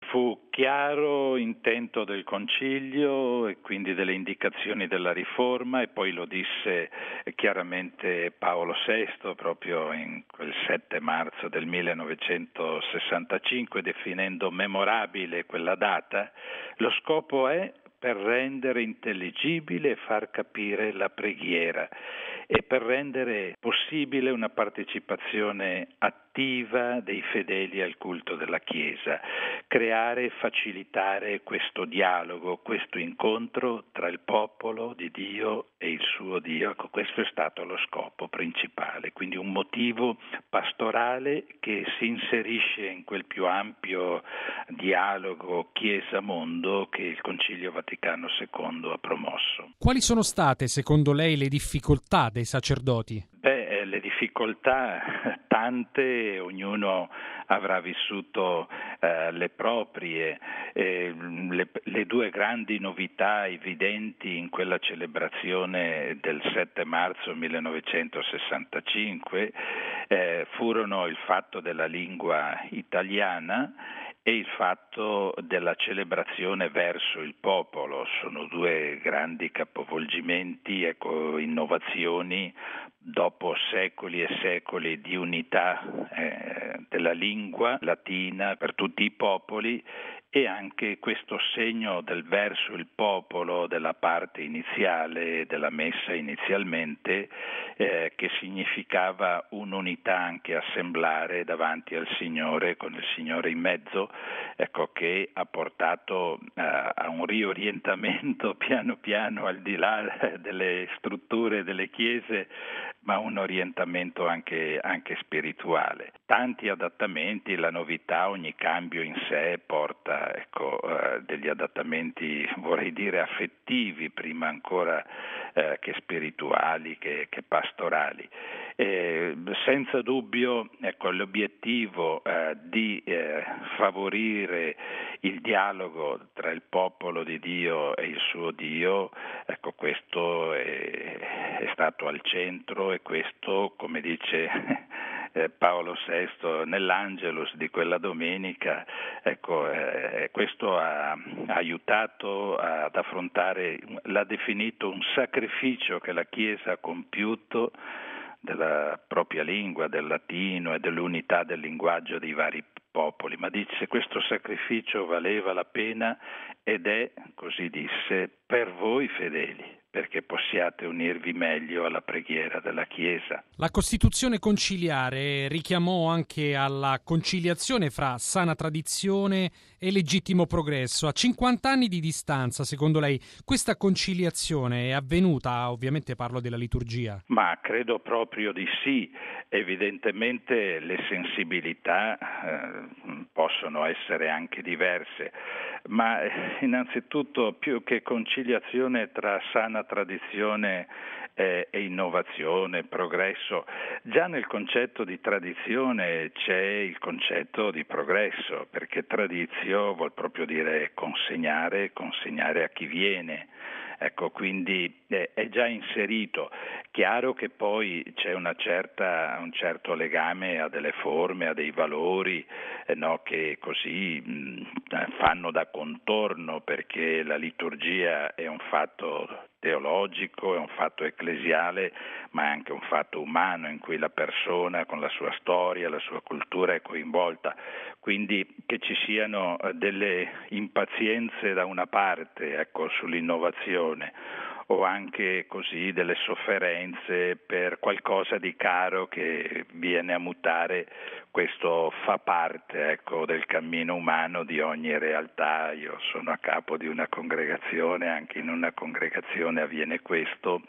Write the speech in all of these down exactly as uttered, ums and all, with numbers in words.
Fu chiaro intento del Concilio e quindi delle indicazioni della riforma, e poi lo disse chiaramente Paolo sesto proprio in quel sette marzo del millenovecentosessantacinque, definendo memorabile quella data. Lo scopo è per rendere intelligibile e far capire la preghiera e per rendere possibile una partecipazione attiva dei fedeli al culto della Chiesa, creare e facilitare questo dialogo, questo incontro tra il popolo di Dio e il suo Dio. Ecco, questo è stato lo scopo principale, quindi un motivo pastorale che si inserisce in quel più ampio dialogo Chiesa-mondo che il Concilio Vaticano secondo ha promosso. Quali sono state, secondo lei, le difficoltà dei sacerdoti? Beh, le difficoltà tante, ognuno avrà vissuto eh, le proprie. Eh, le, le due grandi novità evidenti in quella celebrazione del sette marzo millenovecentosessantacinque eh, furono il fatto della lingua italiana e il fatto della celebrazione verso il popolo. Sono due grandi capovolgimenti, ecco, innovazioni dopo secoli e secoli di unità eh, della lingua latina per tutti i popoli, e anche questo segno del verso il popolo della parte iniziale della messa inizialmente, eh, che significava un'unità anche assemblare davanti al Signore con il Signore in mezzo, ecco, che ha portato eh, a un riorientamento piano piano al di là delle strutture delle chiese, ma un orientamento anche, anche spirituale. Tanti adattamenti, la novità, ogni cambio in sé porta ecco, eh, degli adattamenti, vorrei dire affettivi, prima ancora eh, che spirituali, che, che pastorali. Eh, senza dubbio ecco, l'obiettivo eh, di eh, favorire il dialogo tra il popolo di Dio e il suo Dio, ecco, questo è, è stato al centro, e questo, come dice eh, Paolo sesto nell'Angelus di quella domenica, ecco, eh, questo ha, ha aiutato ad affrontare, l'ha definito un sacrificio che la Chiesa ha compiuto della propria lingua, del latino e dell'unità del linguaggio dei vari popoli, ma dice questo sacrificio valeva la pena ed è, così disse, per voi fedeli, perché possiate unirvi meglio alla preghiera della Chiesa. La Costituzione conciliare richiamò anche alla conciliazione fra sana tradizione e legittimo progresso. A cinquanta anni di distanza, secondo lei, questa conciliazione è avvenuta? Ovviamente parlo della liturgia. Ma credo proprio di sì. Evidentemente le sensibilità eh, possono essere anche diverse, ma innanzitutto più che conciliazione tra sana tradizione eh, e innovazione, progresso, già nel concetto di tradizione c'è il concetto di progresso, perché tradizio vuol proprio dire consegnare, consegnare a chi viene. Ecco, quindi eh, è già inserito. Chiaro che poi c'è una certa, un certo legame a delle forme, a dei valori eh, no, che così mh, fanno da contorno, perché la liturgia è un fatto teologico, è un fatto ecclesiale, ma è anche un fatto umano in cui la persona con la sua storia, la sua cultura è coinvolta. Quindi che ci siano delle impazienze da una parte, ecco, sull'innovazione, o anche così delle sofferenze per qualcosa di caro che viene a mutare, questo fa parte ecco, del cammino umano di ogni realtà. Io sono a capo di una congregazione, anche in una congregazione avviene questo,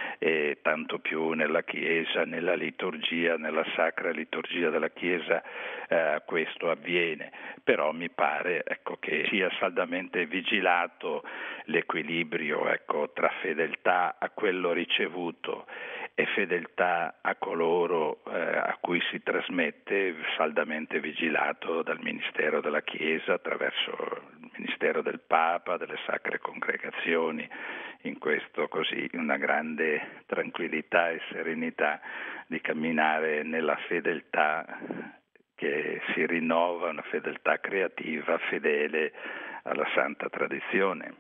e tanto più nella Chiesa, nella liturgia, nella sacra liturgia della Chiesa eh, questo avviene. Però mi pare ecco, che sia saldamente vigilato l'equilibrio ecco, tra fedeltà a quello ricevuto e fedeltà a coloro eh, a cui si trasmette, saldamente vigilato dal Ministero della Chiesa attraverso il Ministero del Papa, delle sacre congregazioni, in questo così una grande tranquillità e serenità di camminare nella fedeltà che si rinnova, una fedeltà creativa fedele alla santa tradizione.